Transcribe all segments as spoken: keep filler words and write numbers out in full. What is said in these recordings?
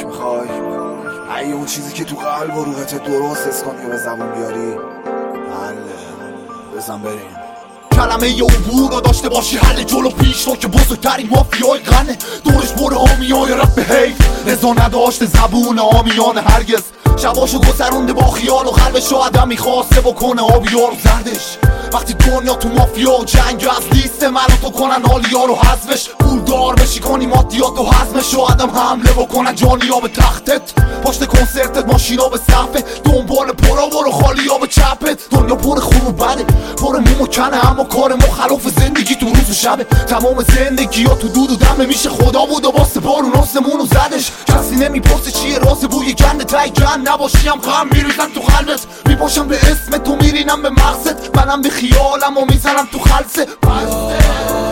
کمک میخوای؟ اگه اون چیزی که تو قلب و روحت درست حس کنی و به زبون بیاری حله، بزن بریم. کلمه ی عبور رو داشته باشی حل جلو پیش رو که بزرگترین مافیای غنه دورش بره آمیای رفت به حیف رضا نداشته زبون آمیان هرگز شباشو گذرونده با خیال و قلبش رو آدم میخواسته بکنه آبیار و زردش وقتی دنیا تو مافیا و جنگ از لیست من تو کنن حالیا رو حذفش پولدار بشی کنی مادیات و حزمش و آدم حمله بکنن جانیا به تختت پشت کنسرتت ماشینا به صفه دنبال پرا برو خالیا به چپت دنیا پر خون و بده پر موم و کنه اما کار مخالف زندگی تو روز و شبه تمام زندگی ها تو دود و دمه میشه خدا بود و واسه بارون آسمون و زدش کسی نمیپرسه چیه راز بوی گنده تای جن نباشیم غم میریزن تو قلبت میپاشم به اسم تو میرینم به مغزت منم به خیالم و میزنم تو خلصه بسته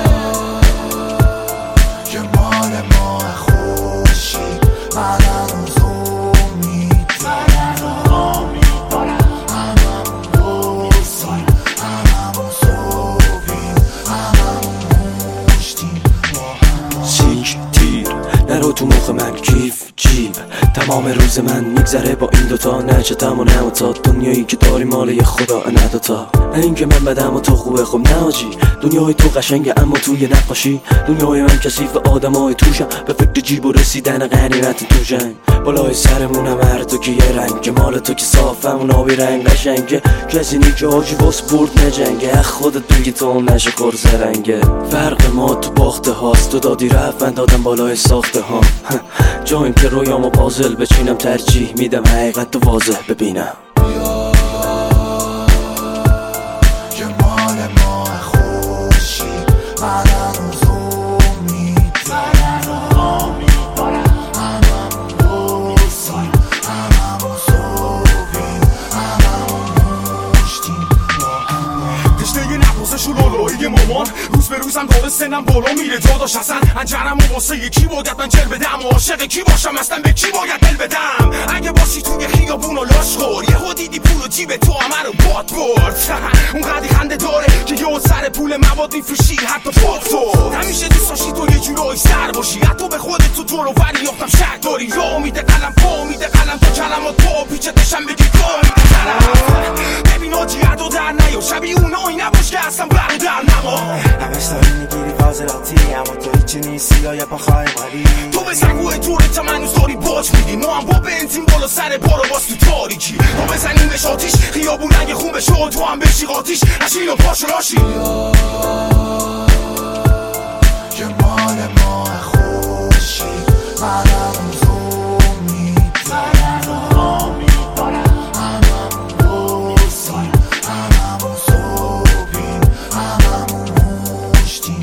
که مال ما خوشی منم روز امید منم امید دارم هممون برسیم هممون صبحیم هممون مشتیم سیک تیر نرو تو مخ من کیف جیب تمام روز من میگذره با این دوتا نه چتم و نه تا دنیایی که داری مال یه خدا نه دوتا نه اینکه من بدم و تو خوبه خب نه آجی دنیای تو قشنگه اما توی نقاشی دنیای من کثیف آدمای توشم به فکر جیب و رسیدن غنیمت تو جنگ بالای سرمونم هر تو که یه رنگ مال تو که صافم و آبی رنگ قشنگه کسی نی که آجی واس برد نجنگه خودت بگی تو نشه خورز رنگه فرق ما تو باخته هاست تو دادی رفت من دادم بالای ساخته ها جا این که رویامو پازل بچینم ترجیح میدم حقیقت تو واضح ببینم که مال ما خوشی منم روز امید منم امید دارم هممون برسیم هممون صبحیم هممون مشتیم تشنه نبازشون لالایی مامان روز به روزم داره سنم بالا میره داداش اصلا انجرم و واسه یکی باید من جل بدم عاشق کی باشم اصلا به کی باید دل بدم اگه باشی توی خیابون و لاش خور یهو دیدی پول و جیب تو همه رو باد برد اون قدی خنده داره که یه سر پول مواد میفروشی حتی فاکتور همیشه دوست داشتی تو یه جورایی سر باشی حتی به خودت تو دور و بری یافتم شک داری یا امید قلم پا امید قلم تو کلمات پا پیچتشم بگی کاری ببین آجی عدو در نیا شبیه اونایی نباش که اصلا برو در نما همش داری میگیری فاضلاتی اما تو هیچی نیستی یا یه پاخای مالی تو بزن گوه توره تا منوز داری باج میدی ما هم با بنزین بالا سر بارو باز تو تاریکی تو بزنیمش آتیش خیابون رنگ خون بشه و تو هم بشی قاتیش نشین و پاش راشی که مال ما خوشی منم روز امید منم امید دارم هممون برسیم هممون صبحیم هممون مشتیم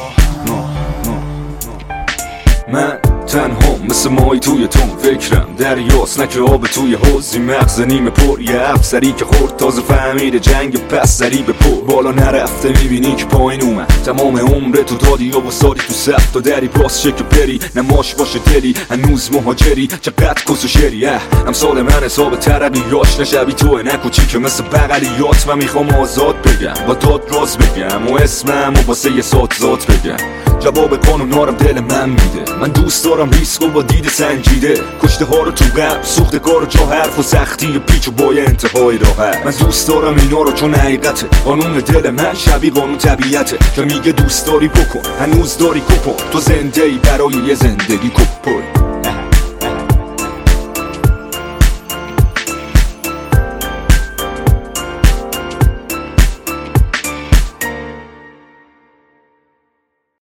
من تنها مثل مای توی تون فکرم دریاست نکه آب توی حوضی مغز نیمه پر یه افسری که خورد تازه فهمیده جنگ پس سری به پر بالا نرفته میبینی که پایین اومد تمام عمر تو دادی و بسادی تو سخت و دری باز چه که بری نماش باشه دلی هنوز مهاجری چقدر کس و شری امثال من حساب ترقیاش نشبی توه نکوچی که مثل بغلیات من میخوام آزاد بگم با داد راز بگم و اسمم و واسه یه سات ذات بگم جواب قانونارم دل من میده من دوست دارم ریسک و با دید سنجیده کشته ها رو تو قلب سوخته کار جا حرف و سختی پیچ و بای انتهای راحت من دوست دارم اینا رو چون حقیقته قانون دل من شبیه قانون طبیعته که میگه دوست داری بکن هنوز داری کپون تو زنده ای برای یه زندگی کپون